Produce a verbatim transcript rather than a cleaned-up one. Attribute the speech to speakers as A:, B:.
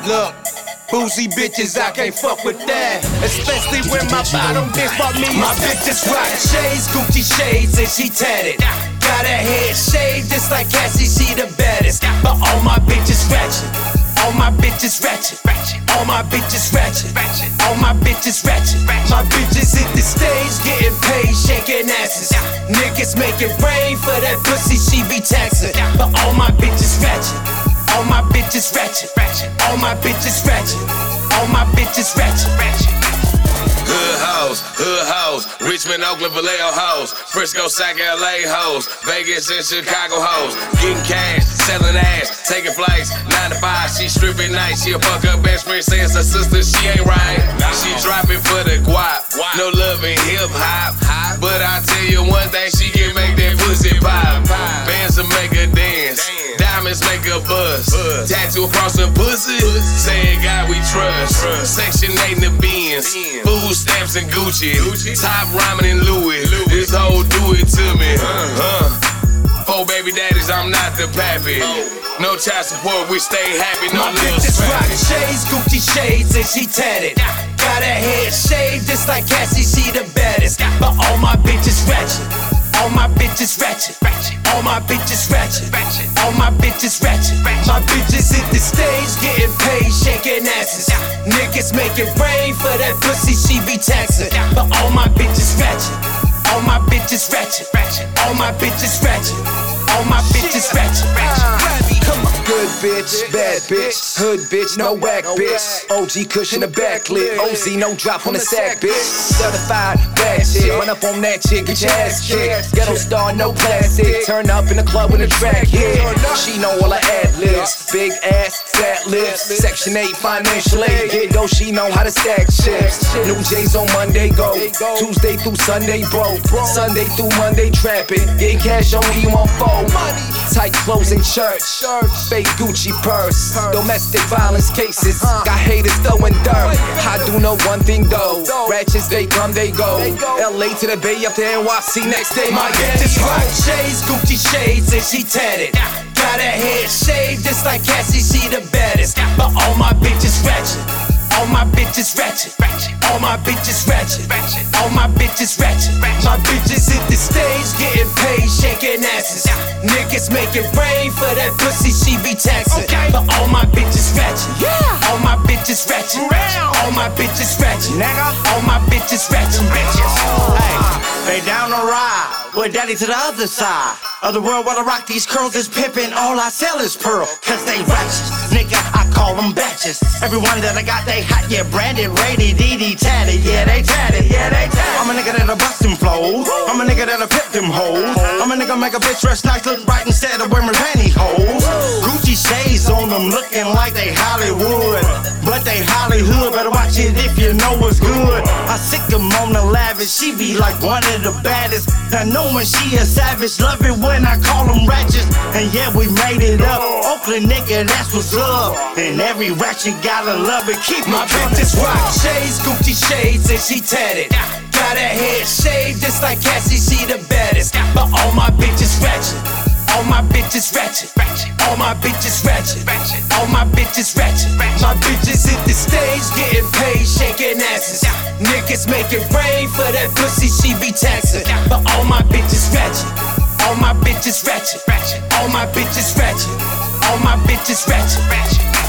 A: Look, boozy bitches, I can't fuck with that. Especially when my bottom bitch bought me. My bitch is rock shades, Gucci shades, and she tatted. Got her head shaved just like Cassie, she the baddest. But all my bitches ratchet. All my bitches ratchet. All my bitches ratchet. All my bitches ratchet. My bitches hit the stage, getting paid, shaking asses. Niggas making rain for that pussy, she be taxing. But all my bitches ratchet. All my bitches ratchet. All my bitches ratchet. All my bitches ratchet.
B: Hood hoes, hood hoes, Richmond, Oakland, Vallejo hoes, Frisco, Sac, L A hoes, Vegas and Chicago hoes, getting cash, selling ass, taking flights, nine to five, she stripping nice, she'll fuck her best friend, says her sister, she ain't right, she dropping for the guap, no love in hip hop, but I tell you one thing, she can make that pussy pop, bands will make her dance, diamonds make her buzz, tattoo across her pussy, saying God we trust, Section eight in the Benz, food stamps and Gucci, top rhyming in Louis. This hoe do it to me. Uh, Four baby daddies, I'm not the pappy. No child support, we stay happy. No
A: my
B: little
A: bitches rock
B: scrappy.
A: shades, Gucci shades, and she tatted. Got her head shaved just like Cassie, she the baddest. But all my bitches ratchet. All my bitches ratchet. All my bitches ratchet. All my bitches ratchet. My bitches hit the stage, getting paid, shaking asses. Niggas making rain for that pussy, she be taxing. But all my bitches ratchet. All my bitches ratchet. All my bitches ratchet. All my bitches ratchet. Come on.
C: Good bitch, bad bitch, hood bitch, no whack bitch. O G cushion the backlit, O Z no drop on the sack bitch. Certified bad shit, run up on that chick, get your ass kicked. Ghetto star, no plastic, turn up in the club with a track hit. She know all her ad libs, big ass, fat lips. Section eight financial aid, get though she know how to stack chips. New J's on Monday go, Tuesday through Sunday broke, Sunday through Monday trapping. Get cash on me on phone. Tight clothes in church, fake Gucci purse, domestic violence cases, got haters throwing dirt. I do know one thing though, ratchets they come, they go. L A to the Bay, up to N Y C, next day
A: my bitches rock shades, Gucci shades, and she tatted. Got her head shaved just like Cassie, she the baddest. But all my bitches ratchet. All my bitches ratchet. All my bitches ratchet. All my bitches ratchet. My bitches hit the stage, getting paid, shaking asses. Niggas making rain for that pussy, she be taxing. But all my bitches ratchet. All my bitches ratchet. All my bitches ratchet. All my bitches ratchet.
D: Hey, they down the ride with daddy to the other side of the world. While I rock these curls is pimpin', all I sell is pearl. Cause they righteous, nigga, I call them batches. Every one that I got, they hot, yeah, branded, rated, D D, tatted. Yeah, they tatted, yeah, they tatted. I'm a nigga that'll bust them flows. I'm a nigga that'll pimp them hoes. I'm a nigga make a bitch dress nice, look right instead of wearing pantyhose. Gucci shades on them, looking like they Hollywood. But they Hollywood, better watch it if you know what's good. I sick them on the lavish, she be like one of the baddest. I know when she a savage, love it when I call them ratchets. And yeah, we made it up, Oakland nigga, that's what's up. And every ratchet gotta love it, keep
A: my bitches rock shades, Gucci shades, and she tatted. Got her head shaved just like Cassie, she the baddest. But all my bitches ratchet. All my bitches ratchet. All my bitches ratchet. All my bitches ratchet. My bitches hit the stage, getting paid, shaking asses. Niggas making rain for that pussy, she be taxing. But all my bitches ratchet. All my bitches ratchet. All my bitches ratchet. All my bitches ratchet.